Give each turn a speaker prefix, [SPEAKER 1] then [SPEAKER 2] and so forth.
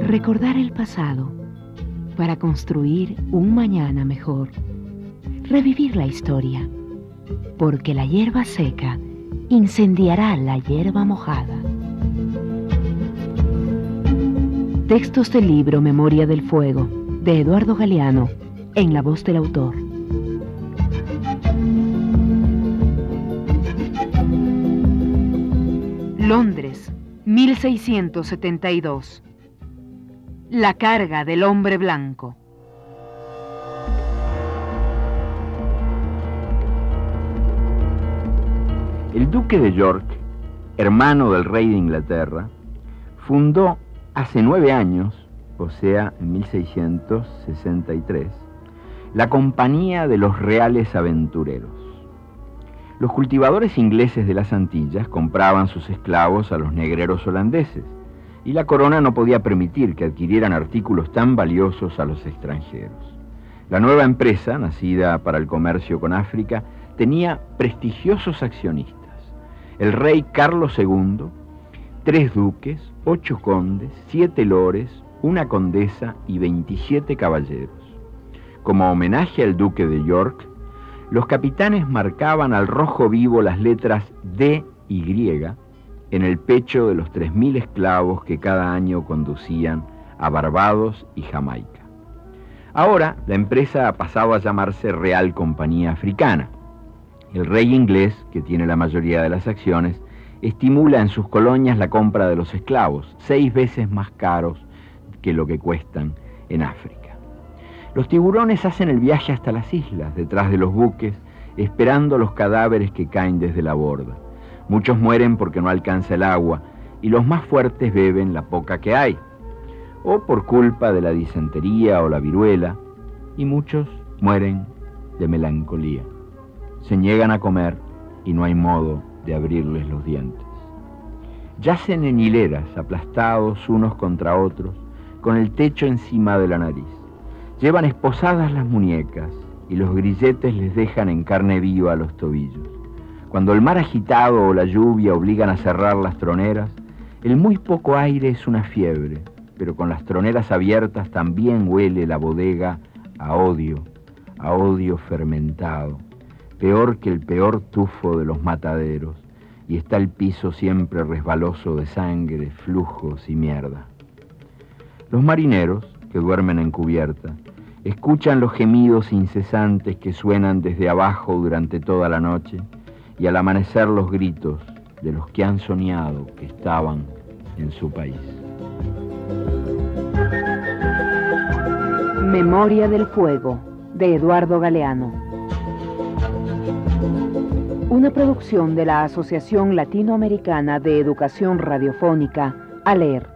[SPEAKER 1] Recordar el pasado para construir un mañana mejor. Revivir la historia, porque la hierba seca incendiará la hierba mojada. Textos del libro Memoria del Fuego, de Eduardo Galeano, en la voz del autor. Londres, 1672. La carga del hombre blanco.
[SPEAKER 2] El duque de York, hermano del rey de Inglaterra, fundó hace 9 años, o sea, en 1663, la Compañía de los Reales Aventureros. Los cultivadores ingleses de las Antillas compraban sus esclavos a los negreros holandeses, y la corona no podía permitir que adquirieran artículos tan valiosos a los extranjeros. La nueva empresa, nacida para el comercio con África, tenía prestigiosos accionistas: el rey Carlos II, 3 duques, 8 condes, 7 lores, 1 condesa y 27 caballeros. Como homenaje al duque de York, los capitanes marcaban al rojo vivo las letras D-Y en el pecho de los 3.000 esclavos que cada año conducían a Barbados y Jamaica. Ahora la empresa ha pasado a llamarse Real Compañía Africana. El rey inglés, que tiene la mayoría de las acciones, estimula en sus colonias la compra de los esclavos, 6 veces más caros que lo que cuestan en África. Los tiburones hacen el viaje hasta las islas, detrás de los buques, esperando los cadáveres que caen desde la borda. Muchos mueren porque no alcanza el agua, y los más fuertes beben la poca que hay, o por culpa de la disentería o la viruela, y muchos mueren de melancolía. Se niegan a comer y no hay modo de abrirles los dientes. Yacen en hileras, aplastados unos contra otros, con el techo encima de la nariz. Llevan esposadas las muñecas y los grilletes les dejan en carne viva los tobillos. Cuando el mar agitado o la lluvia obligan a cerrar las troneras, el muy poco aire es una fiebre, pero con las troneras abiertas también huele la bodega a odio fermentado, peor que el peor tufo de los mataderos, y está el piso siempre resbaloso de sangre, flujos y mierda. Los marineros, que duermen en cubierta, escuchan los gemidos incesantes que suenan desde abajo durante toda la noche, y al amanecer los gritos de los que han soñado que estaban en su país.
[SPEAKER 1] Memoria del Fuego, de Eduardo Galeano. Una producción de la Asociación Latinoamericana de Educación Radiofónica, ALER.